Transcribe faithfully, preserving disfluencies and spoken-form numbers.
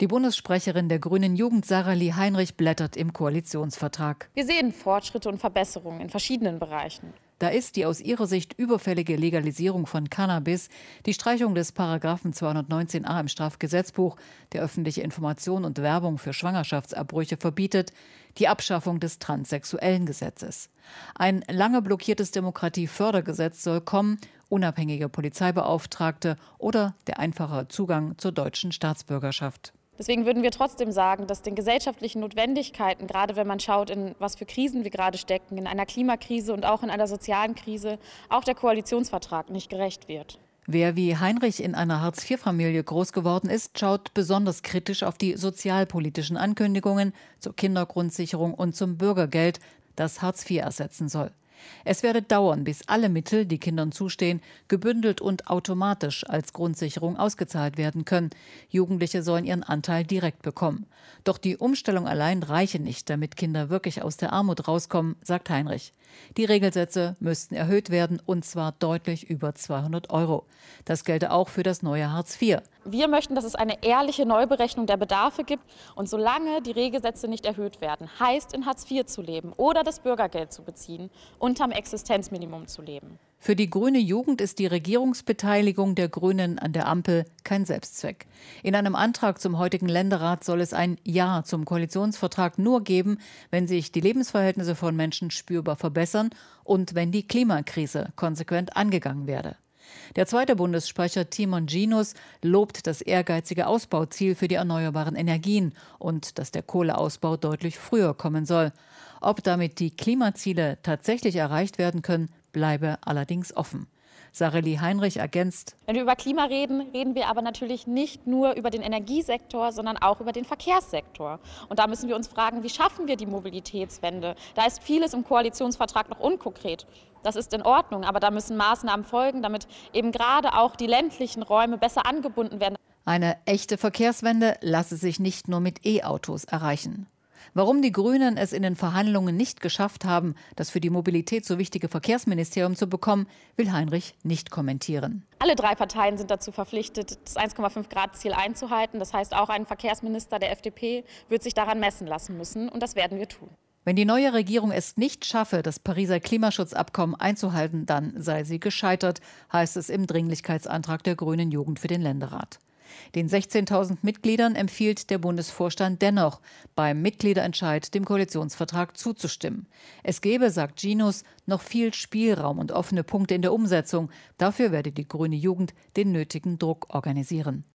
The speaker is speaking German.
Die Bundessprecherin der Grünen Jugend, Sarah-Lie Heinrich, blättert im Koalitionsvertrag. Wir sehen Fortschritte und Verbesserungen in verschiedenen Bereichen. Da ist die aus ihrer Sicht überfällige Legalisierung von Cannabis, die Streichung des Paragraphen zweihundertneunzehn a im Strafgesetzbuch, der öffentliche Information und Werbung für Schwangerschaftsabbrüche verbietet, die Abschaffung des Transsexuellengesetzes. Ein lange blockiertes Demokratiefördergesetz soll kommen, unabhängige Polizeibeauftragte oder der einfache Zugang zur deutschen Staatsbürgerschaft. Deswegen würden wir trotzdem sagen, dass den gesellschaftlichen Notwendigkeiten, gerade wenn man schaut, in was für Krisen wir gerade stecken, in einer Klimakrise und auch in einer sozialen Krise, auch der Koalitionsvertrag nicht gerecht wird. Wer wie Heinrich in einer Hartz-vier-Familie groß geworden ist, schaut besonders kritisch auf die sozialpolitischen Ankündigungen zur Kindergrundsicherung und zum Bürgergeld, das Hartz vier ersetzen soll. Es werde dauern, bis alle Mittel, die Kindern zustehen, gebündelt und automatisch als Grundsicherung ausgezahlt werden können. Jugendliche sollen ihren Anteil direkt bekommen. Doch die Umstellung allein reiche nicht, damit Kinder wirklich aus der Armut rauskommen, sagt Heinrich. Die Regelsätze müssten erhöht werden, und zwar deutlich über zweihundert Euro. Das gelte auch für das neue Hartz vier. Wir möchten, dass es eine ehrliche Neuberechnung der Bedarfe gibt. Und solange die Regelsätze nicht erhöht werden, heißt in Hartz vier zu leben oder das Bürgergeld zu beziehen, unterm Existenzminimum zu leben. Für die grüne Jugend ist die Regierungsbeteiligung der Grünen an der Ampel kein Selbstzweck. In einem Antrag zum heutigen Länderrat soll es ein Ja zum Koalitionsvertrag nur geben, wenn sich die Lebensverhältnisse von Menschen spürbar verbessern und wenn die Klimakrise konsequent angegangen werde. Der zweite Bundessprecher Timon Ginus lobt das ehrgeizige Ausbauziel für die erneuerbaren Energien und dass der Kohleausbau deutlich früher kommen soll. Ob damit die Klimaziele tatsächlich erreicht werden können, bleibe allerdings offen. Sarah-Lie Heinrich ergänzt: Wenn wir über Klima reden, reden wir aber natürlich nicht nur über den Energiesektor, sondern auch über den Verkehrssektor. Und da müssen wir uns fragen, wie schaffen wir die Mobilitätswende? Da ist vieles im Koalitionsvertrag noch unkonkret. Das ist in Ordnung, aber da müssen Maßnahmen folgen, damit eben gerade auch die ländlichen Räume besser angebunden werden. Eine echte Verkehrswende lasse sich nicht nur mit E-Autos erreichen. Warum die Grünen es in den Verhandlungen nicht geschafft haben, das für die Mobilität so wichtige Verkehrsministerium zu bekommen, will Heinrich nicht kommentieren. Alle drei Parteien sind dazu verpflichtet, das eins Komma fünf Grad Ziel einzuhalten. Das heißt, auch ein Verkehrsminister der F D P wird sich daran messen lassen müssen, und das werden wir tun. Wenn die neue Regierung es nicht schaffe, das Pariser Klimaschutzabkommen einzuhalten, dann sei sie gescheitert, heißt es im Dringlichkeitsantrag der Grünen Jugend für den Länderrat. Den sechzehntausend Mitgliedern empfiehlt der Bundesvorstand dennoch, beim Mitgliederentscheid dem Koalitionsvertrag zuzustimmen. Es gebe, sagt Ginus, noch viel Spielraum und offene Punkte in der Umsetzung. Dafür werde die grüne Jugend den nötigen Druck organisieren.